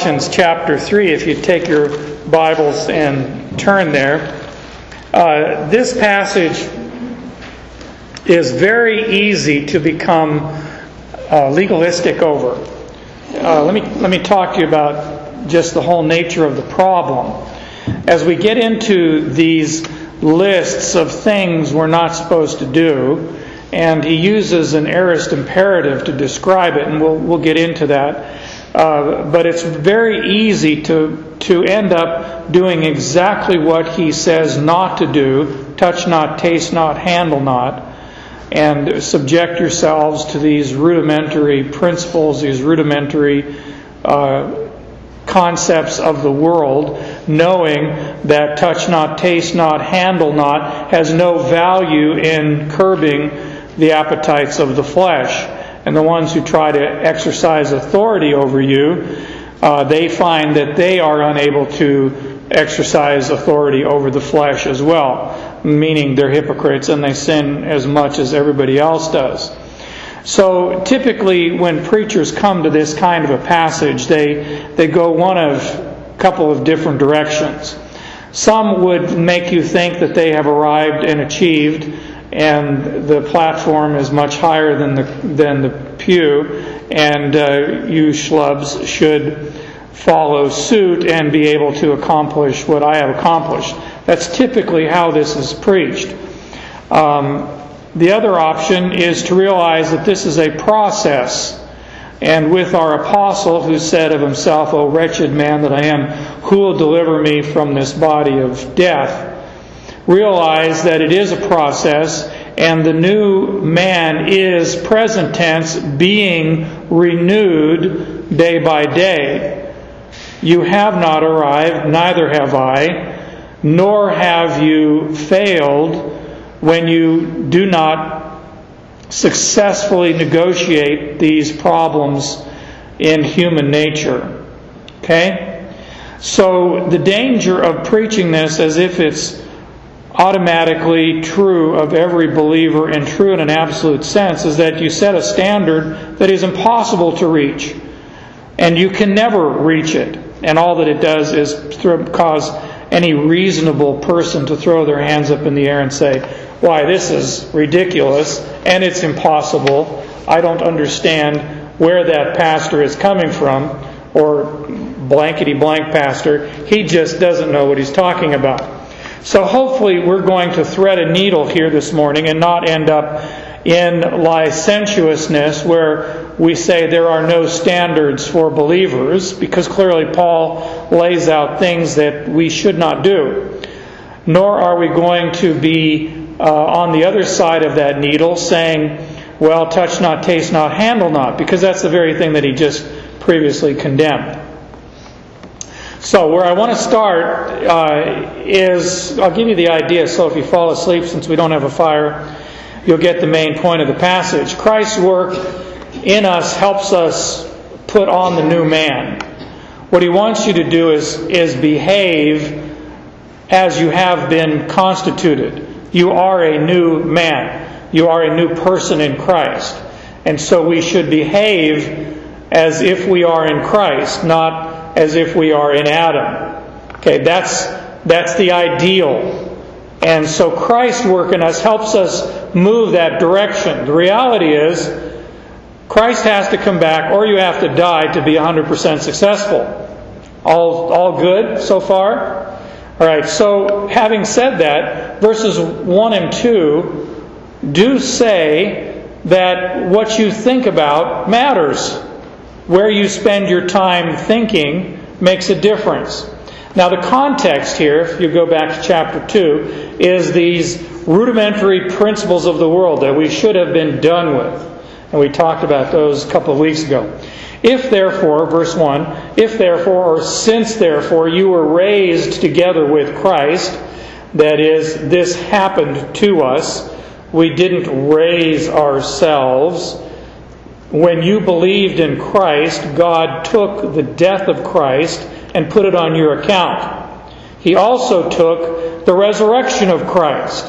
Colossians chapter 3, if you take your Bibles and turn there. This passage is very easy to become legalistic over. Let me talk to you about just the whole nature of the problem. As we get into these lists of things we're not supposed to do, and he uses an aorist imperative to describe it, and we'll get into that. But it's very easy to end up doing exactly what he says not to do: touch not, taste not, handle not, and subject yourselves to these rudimentary principles, these rudimentary concepts of the world, knowing that touch not, taste not, handle not has no value in curbing the appetites of the flesh. And the ones who try to exercise authority over you, they find that they are unable to exercise authority over the flesh as well, meaning they're hypocrites and they sin as much as everybody else does. So typically when preachers come to this kind of a passage, they go one of a couple of different directions. Some would make you think that they have arrived and achieved, and the platform is much higher than the pew, and you schlubs should follow suit and be able to accomplish what I have accomplished. That's typically how this is preached. The other option is to realize that this is a process. And with our apostle, who said of himself, "O wretched man that I am, who will deliver me from this body of death?" realize that it is a process, and the new man is, present tense, being renewed day by day. You have not arrived, neither have I, nor have you failed when you do not successfully negotiate these problems in human nature. Okay? So the danger of preaching this as if it's automatically true of every believer and true in an absolute sense is that you set a standard that is impossible to reach. And you can never reach it. And all that it does is cause any reasonable person to throw their hands up in the air and say, "Why, this is ridiculous and it's impossible. I don't understand where that pastor is coming from," or blankety blank pastor. He just doesn't know what he's talking about. So hopefully we're going to thread a needle here this morning and not end up in licentiousness where we say there are no standards for believers, because clearly Paul lays out things that we should not do. Nor are we going to be on the other side of that needle saying, well, touch not, taste not, handle not, because that's the very thing that he just previously condemned. So where I want to start is, I'll give you the idea, so if you fall asleep, since we don't have a fire, you'll get the main point of the passage. Christ's work in us helps us put on the new man. What he wants you to do is behave as you have been constituted. You are a new man. You are a new person in Christ. And so we should behave as if we are in Christ, not as if we are in Adam. Okay, that's the ideal. And so Christ's work in us helps us move that direction. The reality is, Christ has to come back, or you have to die to be 100% successful. All good so far? All right, so having said that, verses 1 and 2 do say that what you think about matters. Where you spend your time thinking makes a difference. Now the context here, if you go back to chapter 2, is these rudimentary principles of the world that we should have been done with. And we talked about those a couple of weeks ago. If therefore, verse 1, if therefore, or since therefore, you were raised together with Christ, that is, this happened to us, we didn't raise ourselves. When you believed in Christ, God took the death of Christ and put it on your account. He also took the resurrection of Christ.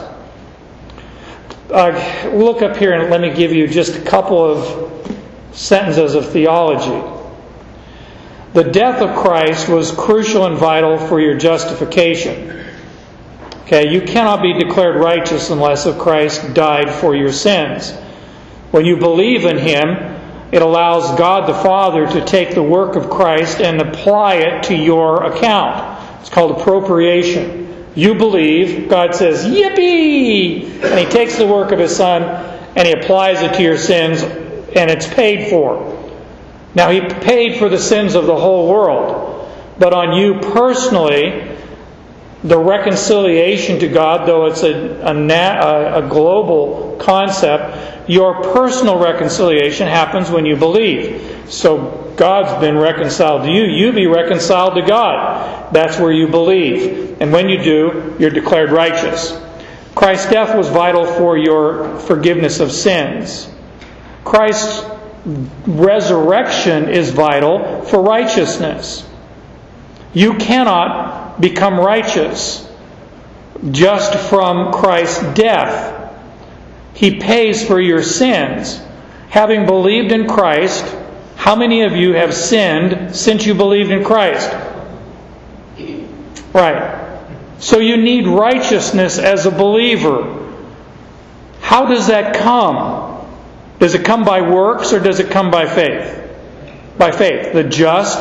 Look up here and let me give you just a couple of sentences of theology. The death of Christ was crucial and vital for your justification. Okay, you cannot be declared righteous unless Christ died for your sins. When you believe in Him, it allows God the Father to take the work of Christ and apply it to your account. It's called appropriation. You believe, God says, yippee! And He takes the work of His Son and He applies it to your sins, and it's paid for. Now, He paid for the sins of the whole world. But on you personally, the reconciliation to God, though it's a global concept, your personal reconciliation happens when you believe. So God's been reconciled to you. You be reconciled to God. That's where you believe. And when you do, you're declared righteous. Christ's death was vital for your forgiveness of sins. Christ's resurrection is vital for righteousness. You cannot become righteous just from Christ's death. He pays for your sins. Having believed in Christ, how many of you have sinned since you believed in Christ? Right. So you need righteousness as a believer. How does that come? Does it come by works or does it come by faith? By faith. The just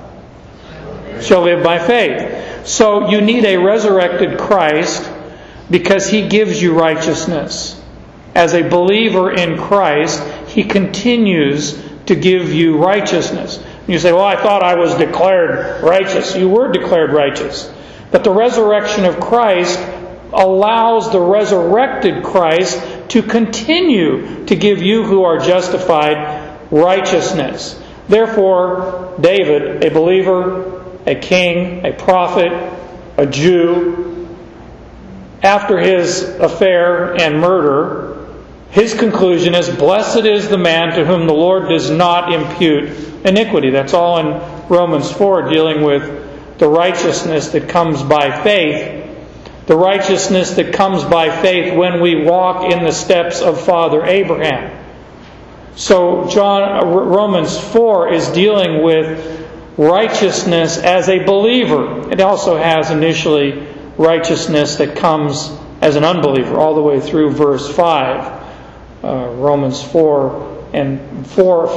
shall live by faith. So you need a resurrected Christ because He gives you righteousness. As a believer in Christ, He continues to give you righteousness. You say, well, I thought I was declared righteous. You were declared righteous. But the resurrection of Christ allows the resurrected Christ to continue to give you who are justified righteousness. Therefore, David, a believer, a king, a prophet, a Jew, after his affair and murder, his conclusion is, blessed is the man to whom the Lord does not impute iniquity. That's all in Romans 4, dealing with the righteousness that comes by faith. The righteousness that comes by faith when we walk in the steps of Father Abraham. So Romans 4 is dealing with righteousness as a believer. It also has initially righteousness that comes as an unbeliever, all the way through verse 5. Romans 4 and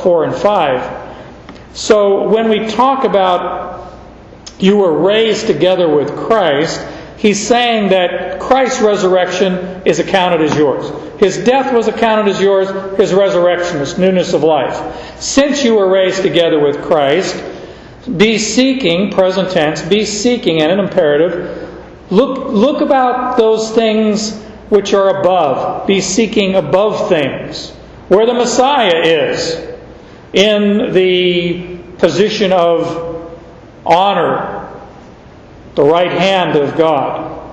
5. So when we talk about you were raised together with Christ, he's saying that Christ's resurrection is accounted as yours. His death was accounted as yours. His resurrection is newness of life. Since you were raised together with Christ, be seeking, present tense, be seeking, and an imperative, look about those things which are above. Be seeking above things, where the Messiah is, in the position of honor, the right hand of God.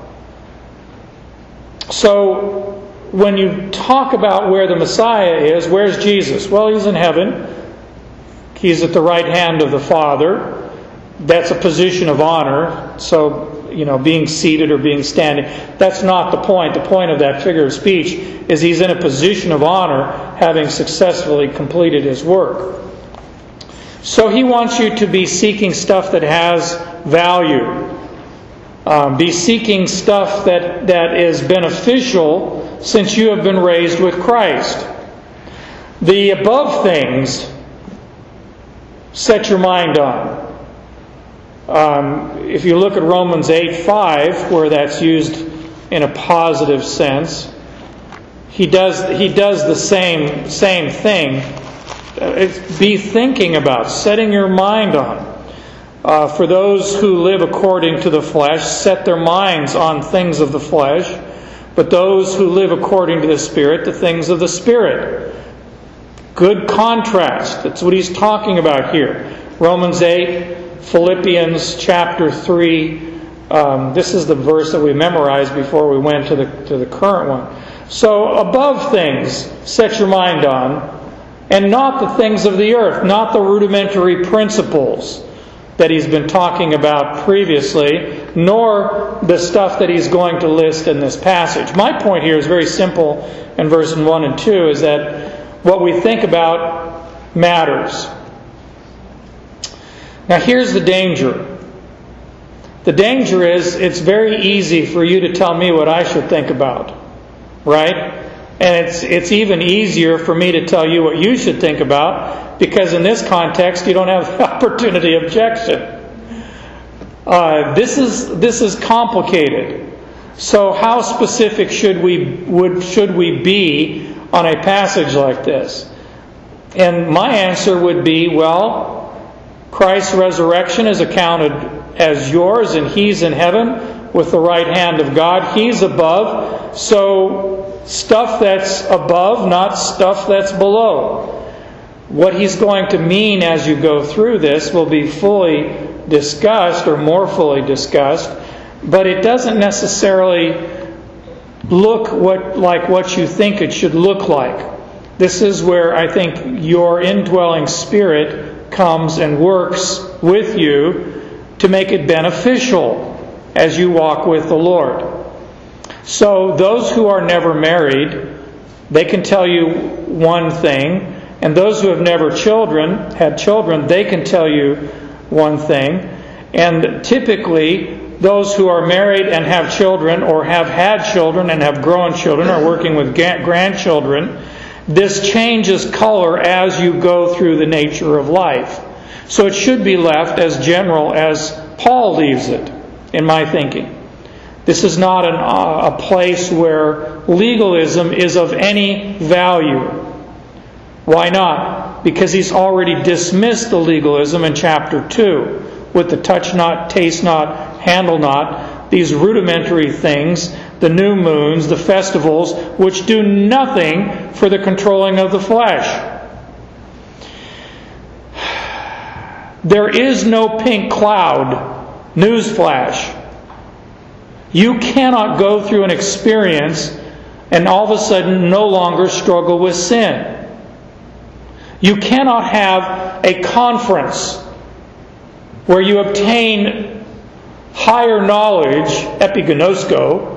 So, when you talk about where the Messiah is, where's Jesus? Well, He's in heaven. He's at the right hand of the Father. That's a position of honor. So, being seated or being standing, that's not the point. The point of that figure of speech is He's in a position of honor, having successfully completed His work. So He wants you to be seeking stuff that has value. Be seeking stuff that is beneficial since you have been raised with Christ. The above things set your mind on. If you look at Romans 8:5, where that's used in a positive sense, he does the same thing. Be thinking about, setting your mind on. For those who live according to the flesh, set their minds on things of the flesh, but those who live according to the Spirit, the things of the Spirit. Good contrast. That's what he's talking about here. Romans 8, Philippians chapter 3. This is the verse that we memorized before we went to the current one. So above things, set your mind on, and not the things of the earth, not the rudimentary principles that he's been talking about previously, nor the stuff that he's going to list in this passage. My point here is very simple in verses 1 and 2, is that what we think about matters. Now here's the danger. The danger is it's very easy for you to tell me what I should think about. Right? And it's even easier for me to tell you what you should think about, because in this context you don't have the opportunity of objection. This is complicated. So how specific should we be on a passage like this? And my answer would be, well, Christ's resurrection is accounted as yours, and He's in heaven with the right hand of God. He's above. So stuff that's above, not stuff that's below. What He's going to mean as you go through this will be fully discussed, or more fully discussed, but it doesn't necessarily look like what you think it should look like. This is where I think your indwelling Spirit comes and works with you to make it beneficial as you walk with the Lord. So those who are never married, they can tell you one thing, and those who have never had children, they can tell you one thing. And typically, those who are married and have children, or have had children and have grown children, or working with grandchildren, this changes color as you go through the nature of life. So it should be left as general as Paul leaves it, in my thinking. This is not a place where legalism is of any value. Why not? Because he's already dismissed the legalism in chapter 2 with the touch not, taste not, handle not, these rudimentary things, the new moons, the festivals, which do nothing for the controlling of the flesh. There is no pink cloud. Newsflash. You cannot go through an experience and all of a sudden no longer struggle with sin. You cannot have a conference where you obtain higher knowledge, epigenosko,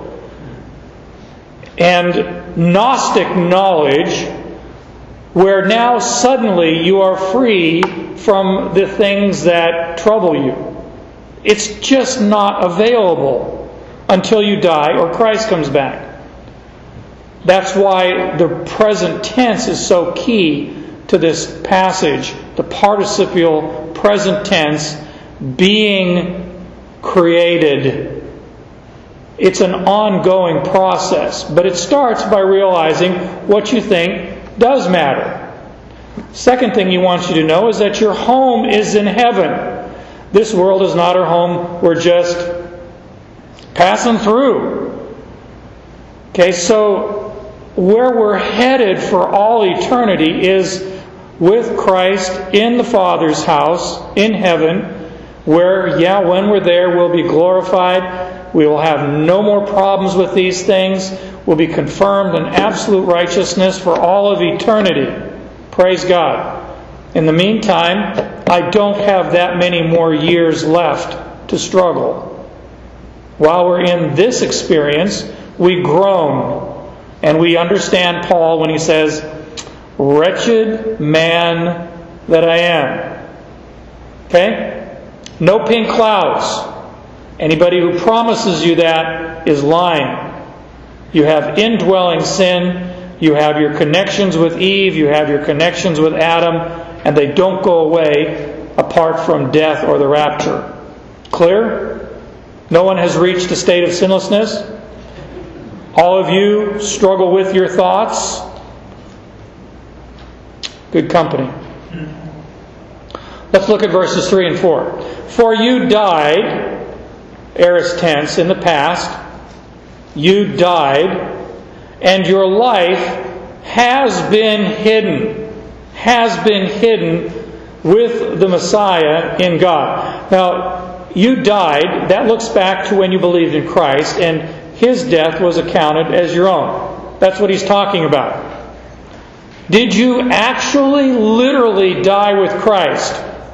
and Gnostic knowledge, where now suddenly you are free from the things that trouble you. It's just not available until you die or Christ comes back. That's why the present tense is so key to this passage. The participial present tense, being created. It's an ongoing process, but it starts by realizing what you think does matter. Second thing he wants you to know is that your home is in heaven. This world is not our home. We're just passing through. Okay, so where we're headed for all eternity is with Christ in the Father's house in heaven, where, when we're there, we'll be glorified. We will have no more problems with these things. We'll be confirmed in absolute righteousness for all of eternity. Praise God. In the meantime, I don't have that many more years left to struggle. While we're in this experience, we groan. And we understand Paul when he says, "Wretched man that I am." Okay? No pink clouds. Anybody who promises you that is lying. You have indwelling sin. You have your connections with Eve. You have your connections with Adam. And they don't go away apart from death or the rapture. Clear? No one has reached a state of sinlessness? All of you struggle with your thoughts? Good company. Let's look at verses 3 and 4. For you died, aorist tense, in the past. You died, and your life has been hidden. Has been hidden with the Messiah in God. Now, you died. That looks back to when you believed in Christ, and His death was accounted as your own. That's what he's talking about. Did you actually, literally die with Christ?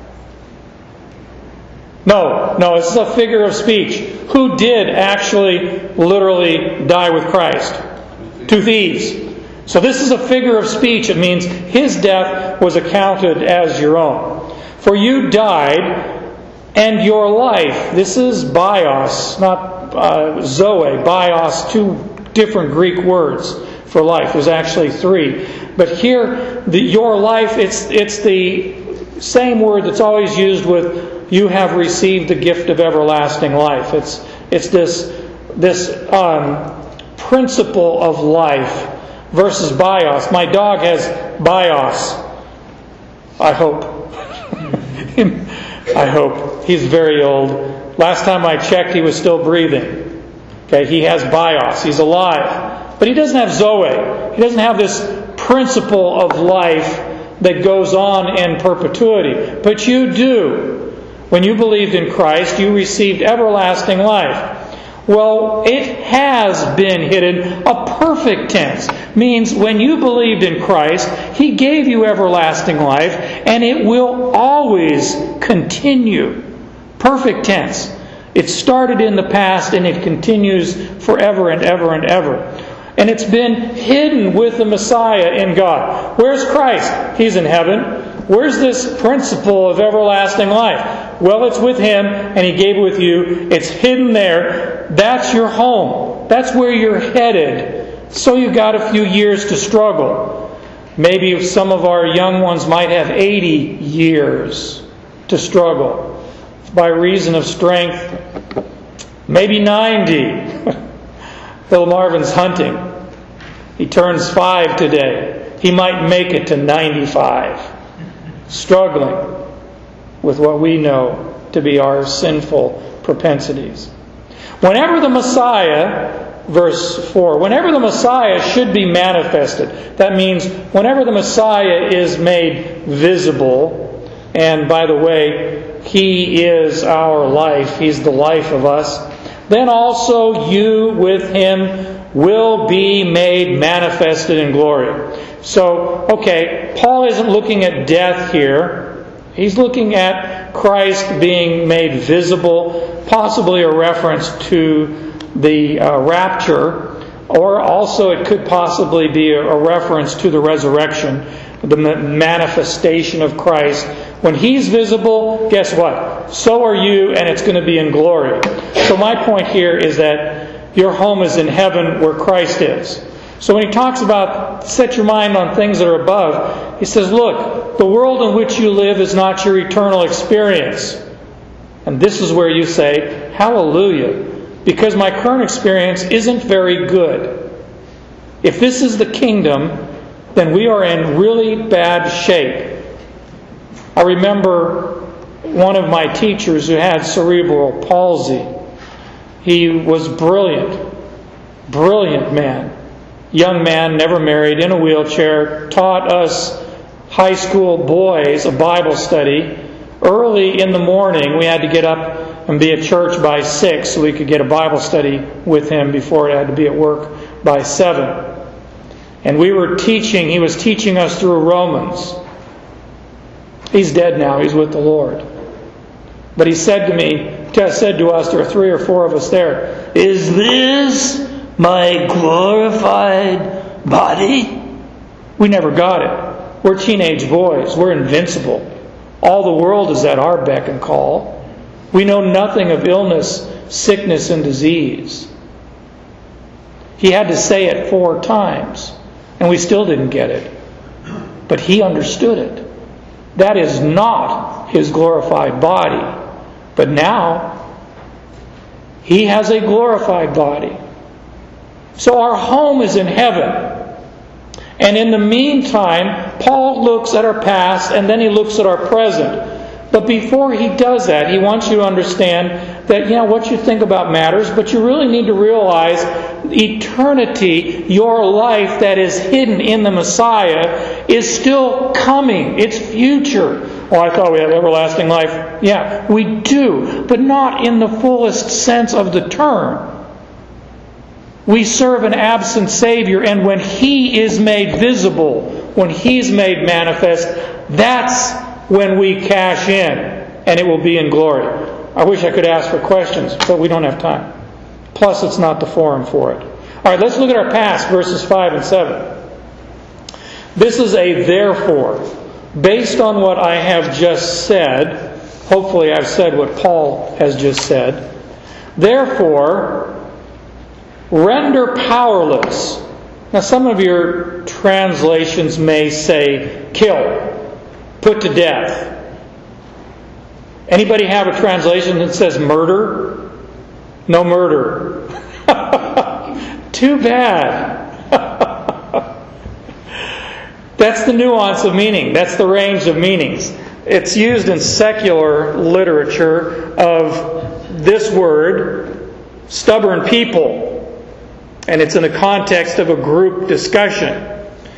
No, this is a figure of speech. Who did actually, literally die with Christ? Two thieves. So this is a figure of speech. It means His death was accounted as your own. For you died, And your life, this is bios, not zoe, bios, two different Greek words for life. There's actually three. But here, your life, it's the same word that's always used with you have received the gift of everlasting life. It's this principle of life versus bios. My dog has bios. I hope. I hope. He's very old. Last time I checked, he was still breathing. Okay, he has bios. He's alive. But he doesn't have zoe. He doesn't have this principle of life that goes on in perpetuity. But you do. When you believed in Christ, you received everlasting life. Well, it has been hidden. A perfect tense means when you believed in Christ, He gave you everlasting life, and it will always continue. Perfect tense. It started in the past and it continues forever and ever and ever. And it's been hidden with the Messiah in God. Where's Christ? He's in heaven. Where's this principle of everlasting life? Well, it's with Him, and He gave it with you. It's hidden there. That's your home. That's where you're headed. So you've got a few years to struggle. Maybe some of our young ones might have 80 years to struggle by reason of strength. Maybe 90. Bill Marvin's hunting. He turns 5 today. He might make it to 95. Struggling with what we know to be our sinful propensities. Whenever the Messiah, verse 4, whenever the Messiah should be manifested, that means whenever the Messiah is made visible, and by the way, He is our life, He's the life of us, then also you with Him will be made manifested in glory. So, okay, Paul isn't looking at death here. He's looking at Christ being made visible, possibly a reference to the rapture, or also it could possibly be a reference to the resurrection, the manifestation of Christ. When He's visible, guess what? So are you, and it's going to be in glory. So my point here is that your home is in heaven where Christ is. So when he talks about set your mind on things that are above, he says, look, the world in which you live is not your eternal experience. And this is where you say, hallelujah, because my current experience isn't very good. If this is the kingdom, then we are in really bad shape. I remember one of my teachers who had cerebral palsy. He was brilliant man. Young man, never married, in a wheelchair, taught us high school boys a Bible study. Early in the morning, we had to get up and be at church by 6 so we could get a Bible study with him before it had to be at work by 7. And he was teaching us through Romans. He's dead now, he's with the Lord. But he said to us, there are 3 or 4 of us there, is this my glorified body? We never got it. We're teenage boys. We're invincible. All the world is at our beck and call. We know nothing of illness, sickness, and disease. He had to say it 4 times, and we still didn't get it. But he understood it. That is not his glorified body. But now, he has a glorified body. So our home is in heaven. And in the meantime, Paul looks at our past and then he looks at our present. But before he does that, he wants you to understand that, what you think about matters, but you really need to realize eternity, your life that is hidden in the Messiah, is still coming. It's future. Oh, I thought we had everlasting life. Yeah, we do, but not in the fullest sense of the term. We serve an absent Savior, and when He is made visible, when He's made manifest, that's when we cash in, and it will be in glory. I wish I could ask for questions, but we don't have time. Plus, it's not the forum for it. All right, let's look at our past, verses 5 and 7. This is a therefore. Based on what I have just said, hopefully I've said what Paul has just said. Therefore, render powerless. Now some of your translations may say kill, put to death. Anybody have a translation that says murder? No murder. Too bad. That's the nuance of meaning. That's the range of meanings. It's used in secular literature of this word, stubborn people. And it's in the context of a group discussion.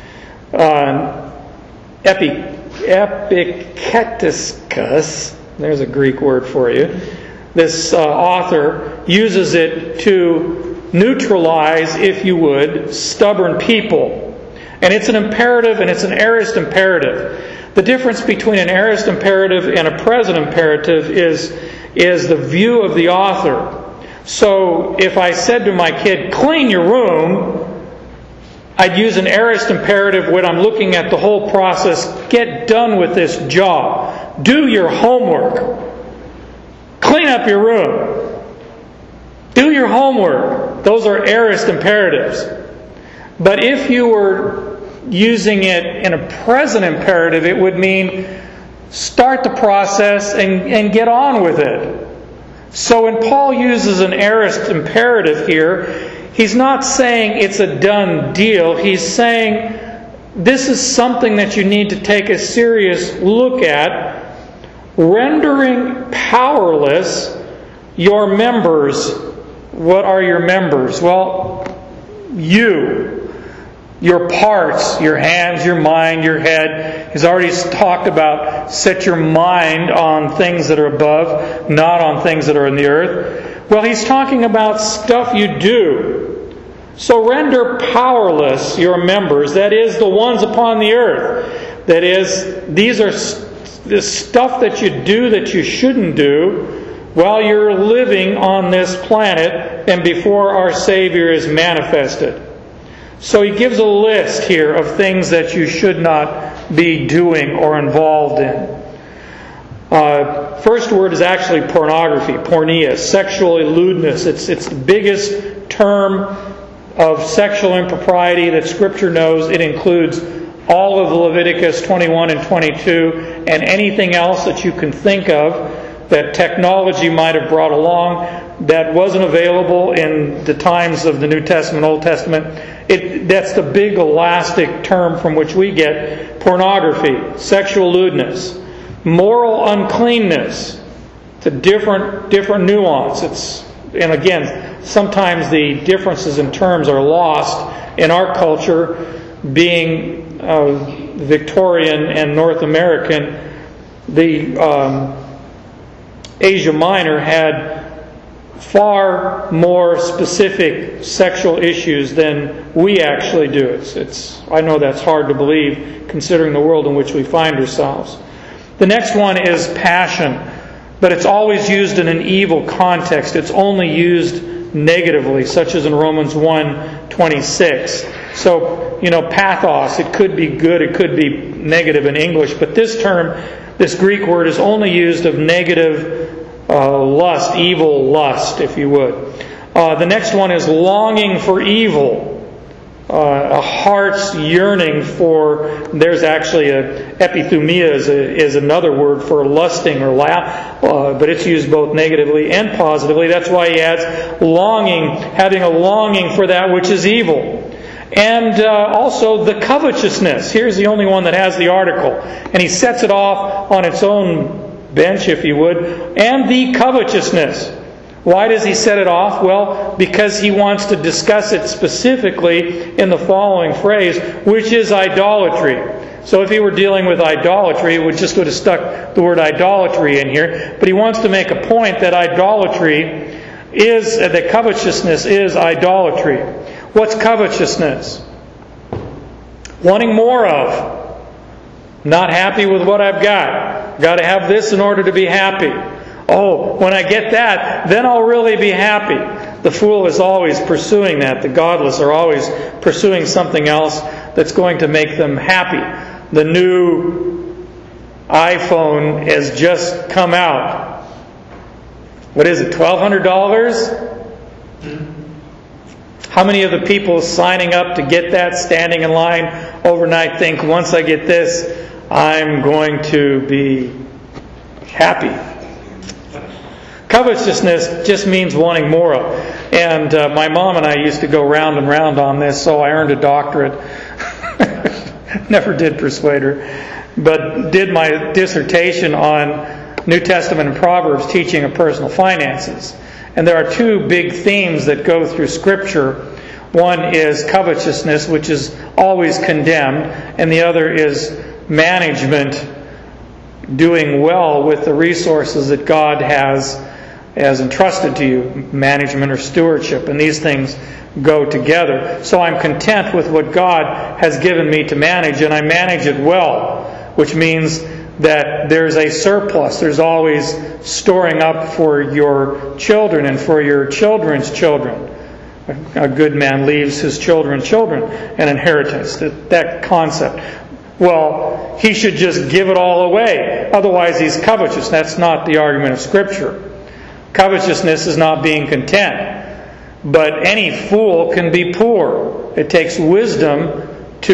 Epictetus, there's a Greek word for you. This author uses it to neutralize, if you would, stubborn people. And it's an imperative and it's an aorist imperative. The difference between an aorist imperative and a present imperative is the view of the author. So if I said to my kid, clean your room, I'd use an aorist imperative when I'm looking at the whole process. Get done with this job. Do your homework. Clean up your room. Do your homework. Those are aorist imperatives. But if you were using it in a present imperative, it would mean start the process and get on with it. So when Paul uses an aorist imperative here, he's not saying it's a done deal. He's saying this is something that you need to take a serious look at. Rendering powerless your members. What are your members? Well, you. Your parts, your hands, your mind, your head. He's already talked about set your mind on things that are above, not on things that are in the earth. Well, he's talking about stuff you do. So render powerless your members, that is, the ones upon the earth. That is, these are the stuff that you do that you shouldn't do while you're living on this planet and before our Savior is manifested. So he gives a list here of things that you should not be doing or involved in. First word is actually pornography, porneia, sexual lewdness. It's the biggest term of sexual impropriety that Scripture knows. It includes all of Leviticus 21 and 22 and anything else that you can think of that technology might have brought along that wasn't available in the times of the New Testament, Old Testament. That's the big elastic term from which we get pornography, sexual lewdness, moral uncleanness. It's a different nuance. And again, sometimes the differences in terms are lost in our culture, being Victorian and North American. The Asia Minor had far more specific sexual issues than we actually do. I know that's hard to believe considering the world in which we find ourselves. The next one is passion, but it's always used in an evil context. It's only used negatively, such as in Romans 1:26. So, pathos, it could be good, it could be negative in English, but this term, this Greek word, is only used of negative lust, evil lust, if you would. The next one is longing for evil. A heart's yearning for, there's actually epithumia is another word for lusting or but it's used both negatively and positively. That's why he adds longing, having a longing for that which is evil. And also the covetousness. Here's the only one that has the article. And he sets it off on its own bench, if you would. And the covetousness. Why does he set it off? Well, because he wants to discuss it specifically in the following phrase, which is idolatry. So if he were dealing with idolatry, it would just would have stuck the word idolatry in here. But he wants to make a point that that covetousness is idolatry. What's covetousness? Wanting more of. Not happy with what I've got. Got to have this in order to be happy. Oh, when I get that, then I'll really be happy. The fool is always pursuing that. The godless are always pursuing something else that's going to make them happy. The new iPhone has just come out. What is it, $1,200? How many of the people signing up to get that, standing in line overnight, think, once I get this, I'm going to be happy? Covetousness just means wanting more of. And my mom and I used to go round and round on this, so I earned a doctorate. Never did persuade her. But did my dissertation on New Testament and Proverbs teaching of personal finances. And there are two big themes that go through Scripture. One is covetousness, which is always condemned, and the other is management, doing well with the resources that God has entrusted to you, management or stewardship, and these things go together. So I'm content with what God has given me to manage, and I manage it well, which means that there's a surplus. There's always storing up for your children and for your children's children. A good man leaves his children's children an inheritance. That concept. Well, he should just give it all away. Otherwise, he's covetous. That's not the argument of Scripture. Covetousness is not being content. But any fool can be poor. It takes wisdom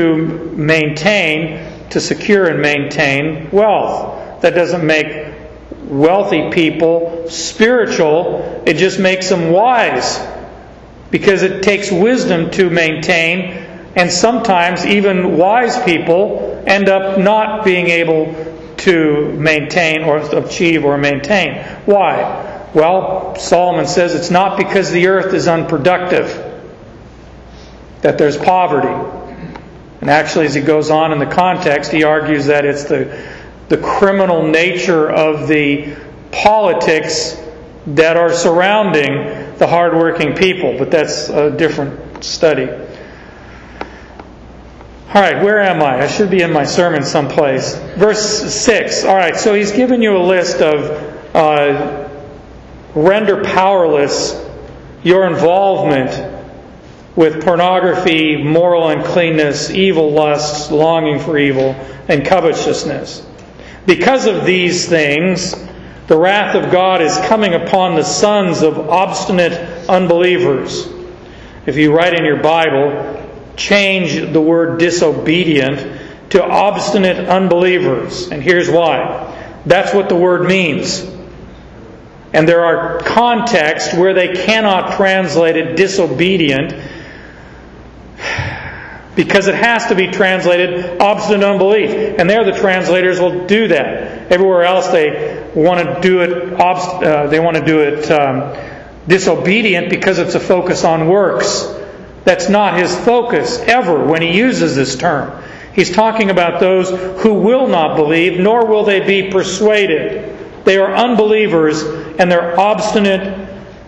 to secure and maintain wealth. That doesn't make wealthy people spiritual. It just makes them wise. Because it takes wisdom to maintain, and sometimes even wise people end up not being able to maintain or achieve or maintain. Why? Well, Solomon says it's not because the earth is unproductive that there's poverty. And actually, as he goes on in the context, he argues that it's the criminal nature of the politics that are surrounding the hardworking people. But that's a different study. All right, where am I? I should be in my sermon someplace. Verse 6. All right, so he's given you a list of render powerless your involvement with pornography, moral uncleanness, evil lusts, longing for evil, and covetousness. Because of these things, the wrath of God is coming upon the sons of obstinate unbelievers. If you write in your Bible, change the word disobedient to obstinate unbelievers. And here's why. That's what the word means. And there are contexts where they cannot translate it disobedient, because it has to be translated obstinate unbelief. And there the translators will do that. Everywhere else they want to do it disobedient because it's a focus on works. That's not his focus ever when he uses this term. He's talking about those who will not believe, nor will they be persuaded. They are unbelievers, and they're obstinate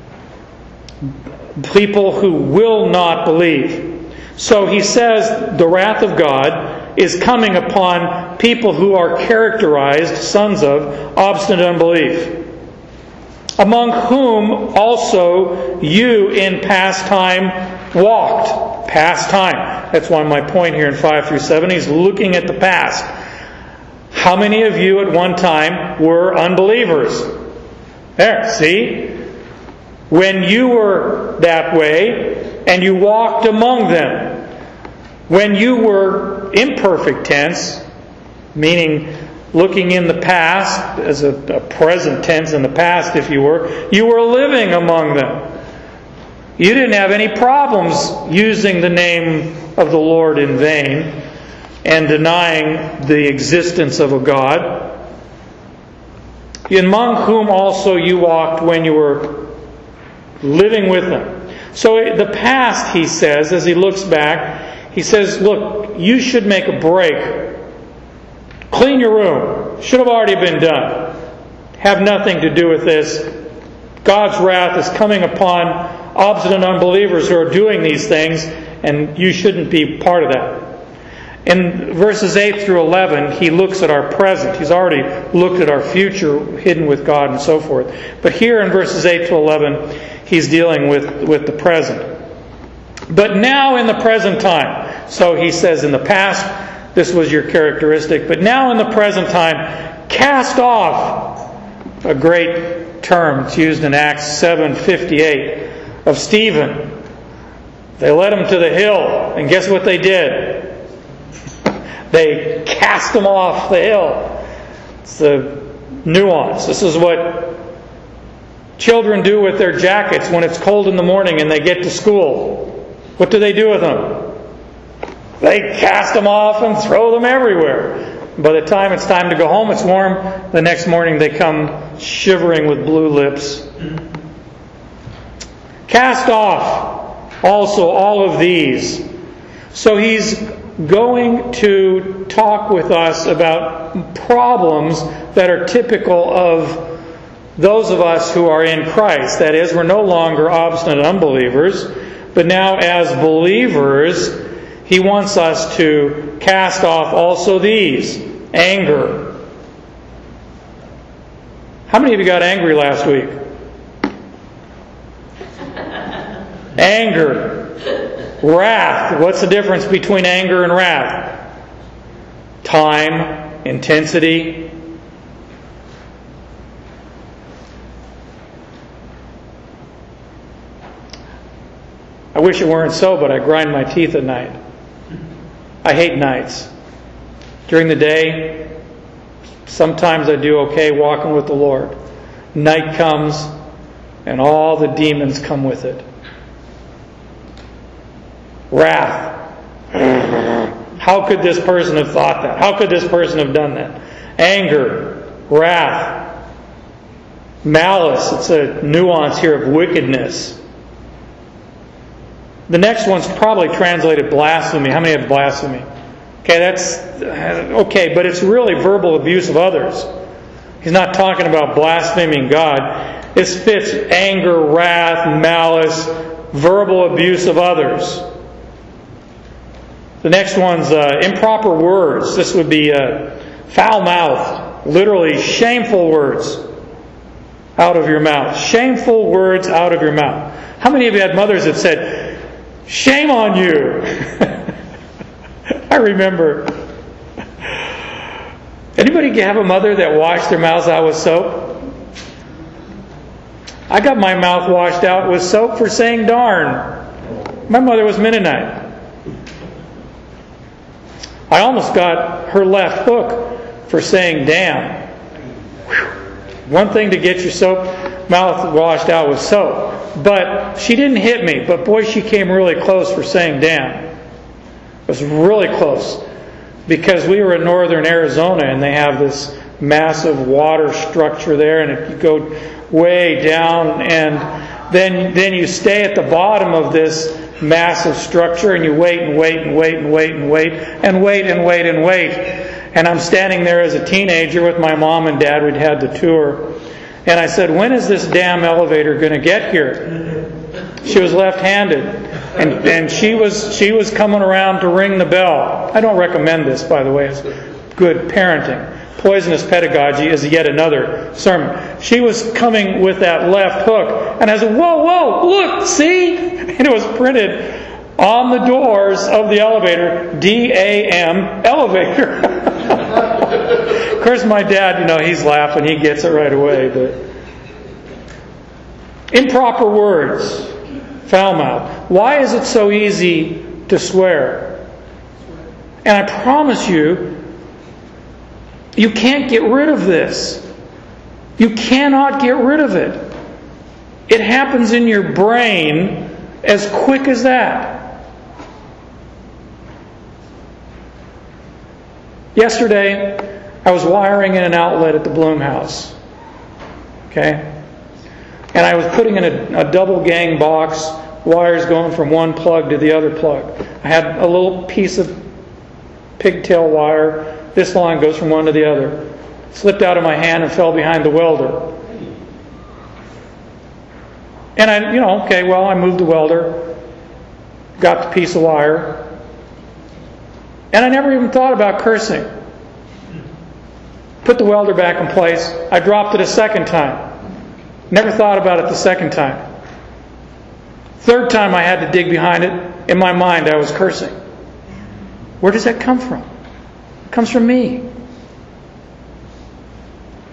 people who will not believe. So he says the wrath of God is coming upon people who are characterized, sons of, obstinate unbelief. Among whom also you in past time walked. Past time. That's one of my point here in 5 through 7. He's looking at the past. How many of you at one time were unbelievers? There, see? When you were that way, and you walked among them. When you were imperfect tense, meaning looking in the past, as a present tense in the past if you were living among them. You didn't have any problems using the name of the Lord in vain and denying the existence of a God. Among whom also you walked when you were living with them. So the past, he says, as he looks back, he says, look, you should make a break. Clean your room. Should have already been done. Have nothing to do with this. God's wrath is coming upon obstinate unbelievers who are doing these things, and you shouldn't be part of that. In verses 8 through 11, he looks at our present. He's already looked at our future, hidden with God and so forth. But here in verses 8 to 11, he's dealing with the present. But now in the present time. So he says in the past, this was your characteristic. But now in the present time, cast off. A great term. It's used in Acts 7:58 of Stephen. They led him to the hill, and guess what they did? They cast him off the hill. It's the nuance. This is what children do with their jackets when it's cold in the morning and they get to school. What do they do with them? They cast them off and throw them everywhere. By the time it's time to go home, it's warm. The next morning they come shivering with blue lips. Cast off also all of these. So he's going to talk with us about problems that are typical of those of us who are in Christ. That is, we're no longer obstinate unbelievers, but now as believers, he wants us to cast off also these. Anger. How many of you got angry last week? Anger. Wrath. What's the difference between anger and wrath? Time, intensity. I wish it weren't so, but I grind my teeth at night. I hate nights. During the day, sometimes I do okay walking with the Lord. Night comes, and all the demons come with it. Wrath. How could this person have thought that? How could this person have done that? Anger. Wrath. Malice. It's a nuance here of wickedness. The next one's probably translated blasphemy. How many have blasphemy? Okay, that's okay, but it's really verbal abuse of others. He's not talking about blaspheming God. This fits anger, wrath, malice, verbal abuse of others. The next one's improper words. This would be foul mouth, literally shameful words out of your mouth. Shameful words out of your mouth. How many of you had mothers that said, "Shame on you"? I remember. Anybody have a mother that washed their mouths out with soap? I got my mouth washed out with soap for saying darn. My mother was Mennonite. I almost got her left hook for saying damn. Whew. One thing to get your mouth washed out with soap. But she didn't hit me. But boy, she came really close for saying damn. It was really close. Because we were in northern Arizona and they have this massive water structure there, and you go way down, and then you stay at the bottom of this massive structure, and you wait and wait and wait and wait and wait and wait and wait and wait. And I'm standing there as a teenager with my mom and dad. We'd had the tour. And I said, "When is this damn elevator going to get here?" She was left-handed. And she was coming around to ring the bell. I don't recommend this, by the way. It's good parenting. Poisonous pedagogy is yet another sermon. She was coming with that left hook. And I said, whoa, look, see? And it was printed on the doors of the elevator, DAM elevator. Of course, my dad, he's laughing. He gets it right away. But improper words. Foul mouth. Why is it so easy to swear? And I promise you, you can't get rid of this. You cannot get rid of it. It happens in your brain as quick as that. Yesterday, I was wiring in an outlet at the Bloom House. Okay? And I was putting in a double gang box, wires going from one plug to the other plug. I had a little piece of pigtail wire. This line goes from one to the other. Slipped out of my hand and fell behind the welder. And I moved the welder, got the piece of wire, and I never even thought about cursing. Put the welder back in place. I dropped it a second time. Never thought about it the second time. Third time I had to dig behind it. In my mind, I was cursing. Where does that come from? It comes from me.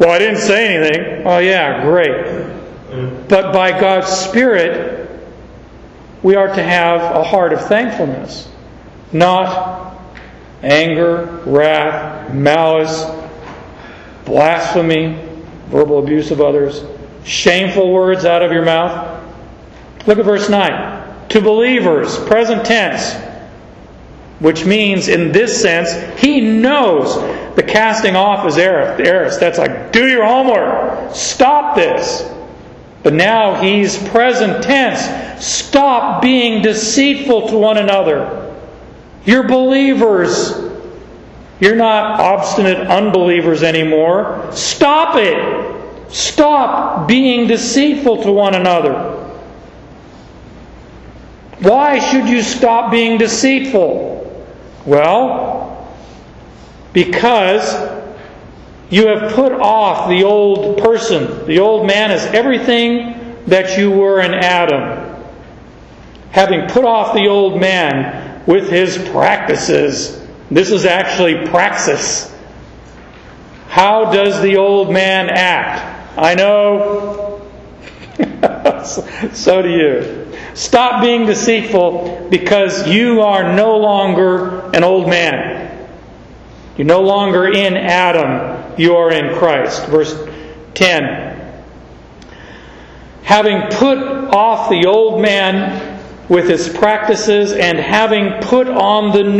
Well, I didn't say anything. Oh yeah, great. But by God's Spirit, we are to have a heart of thankfulness. Not anger, wrath, malice, blasphemy, verbal abuse of others, shameful words out of your mouth. Look at verse 9. To believers, present tense, which means in this sense, he knows the casting off is eris. That's like, do your homework. Stop this. But now he's present tense. Stop being deceitful to one another. You're believers. You're not obstinate unbelievers anymore. Stop it. Stop being deceitful to one another. Why should you stop being deceitful? Well, because you have put off the old person. The old man is everything that you were in Adam. Having put off the old man with his practices. This is actually praxis. How does the old man act? I know. So do you. Stop being deceitful because you are no longer an old man. You're no longer in Adam. You are in Christ. Verse 10. Having put off the old man with his practices and having put on the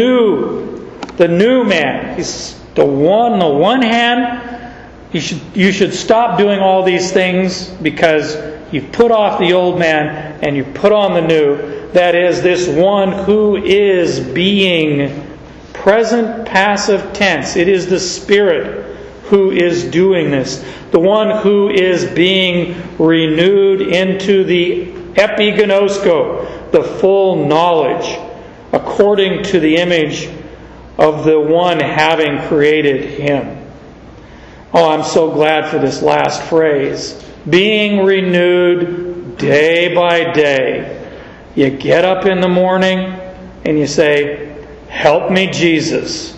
new man. He's on the one hand, you should stop doing all these things because you've put off the old man and you put on the new. That is, this one who is being present passive tense. It is the Spirit who is doing this. The one who is being renewed into the epigenosko, the full knowledge, according to the image of the one having created him. Oh, I'm so glad for this last phrase. Being renewed day by day. You get up in the morning and you say, help me, Jesus.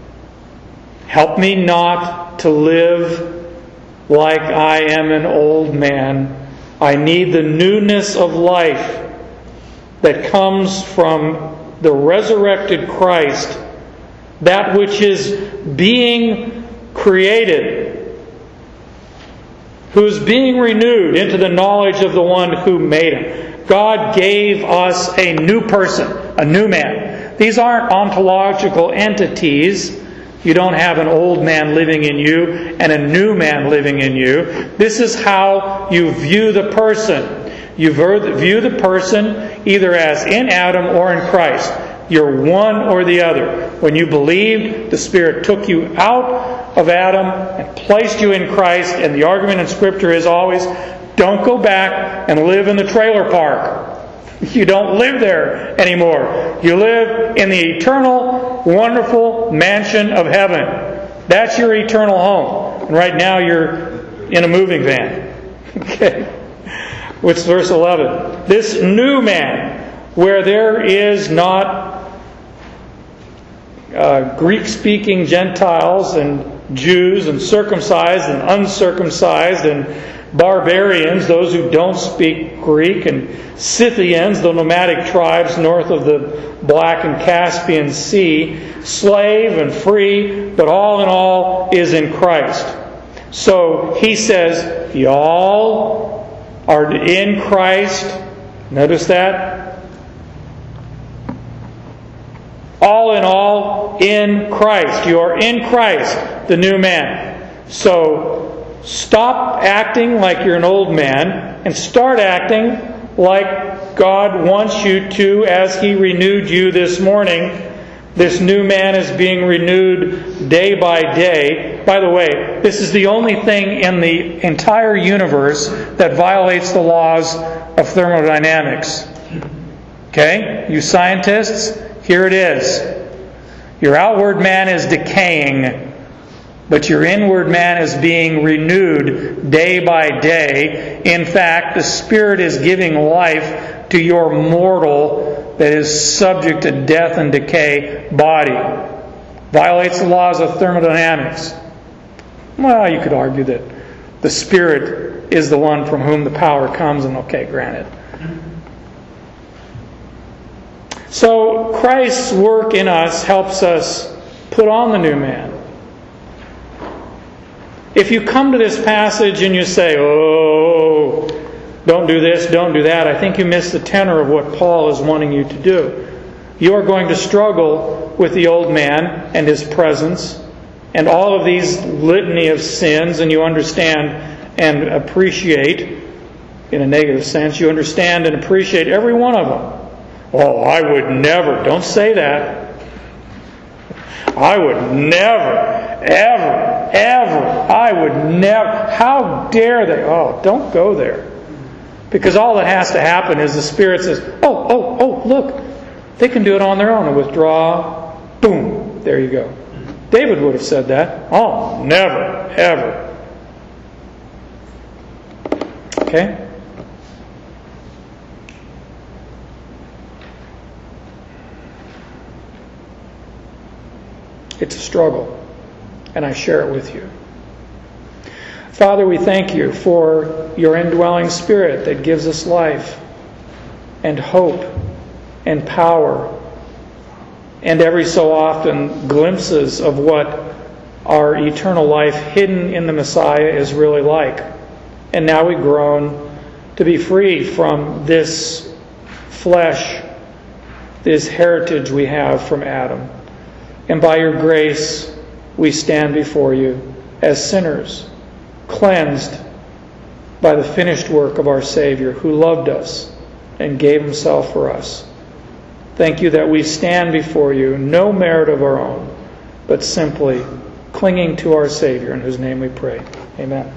Help me not to live like I am an old man. I need the newness of life that comes from the resurrected Christ, that which is being created, who is being renewed into the knowledge of the one who made him. God gave us a new person, a new man. These aren't ontological entities. You don't have an old man living in you and a new man living in you. This is how you view the person. You view the person either as in Adam or in Christ. You're one or the other. When you believed, the Spirit took you out of Adam and placed you in Christ. And the argument in Scripture is always, don't go back and live in the trailer park. You don't live there anymore. You live in the eternal, wonderful mansion of heaven. That's your eternal home. And right now you're in a moving van. Okay. Which is verse 11. This new man, where there is not Greek-speaking Gentiles and Jews and circumcised and uncircumcised and barbarians, those who don't speak Greek, and Scythians, the nomadic tribes north of the Black and Caspian Sea, slave and free, but all in all is in Christ. So he says, y'all are in Christ. Notice that? All in all, in Christ. You are in Christ, the new man. So, stop acting like you're an old man and start acting like God wants you to as He renewed you this morning. This new man is being renewed day by day. By the way, this is the only thing in the entire universe that violates the laws of thermodynamics. Okay? You scientists, here it is. Your outward man is decaying, but your inward man is being renewed day by day. In fact, the Spirit is giving life to your mortal, that is subject to death and decay, body. Violates the laws of thermodynamics. Well, you could argue that the Spirit is the one from whom the power comes, and okay, granted. So Christ's work in us helps us put on the new man. If you come to this passage and you say, oh, don't do this, don't do that, I think you miss the tenor of what Paul is wanting you to do. You are going to struggle with the old man and his presence and all of these litany of sins, and you understand and appreciate, in a negative sense, you understand and appreciate every one of them. Oh, I would never. Don't say that. I would never, ever, I would never. How dare they? Oh, don't go there. Because all that has to happen is the Spirit says, oh, look. They can do it on their own. They withdraw. Boom. There you go. David would have said that. Oh, never, ever. Okay? It's a struggle, and I share it with you. Father, we thank you for your indwelling Spirit that gives us life and hope and power, and every so often glimpses of what our eternal life hidden in the Messiah is really like. And now we groan to be free from this flesh, this heritage we have from Adam. And by your grace, we stand before you as sinners, cleansed by the finished work of our Savior, who loved us and gave himself for us. Thank you that we stand before you, no merit of our own, but simply clinging to our Savior, in whose name we pray. Amen.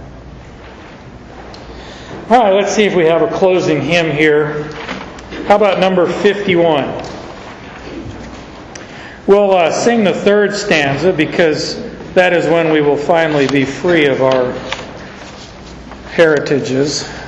All right, let's see if we have a closing hymn here. How about number 51? We'll sing the third stanza, because that is when we will finally be free of our heritages.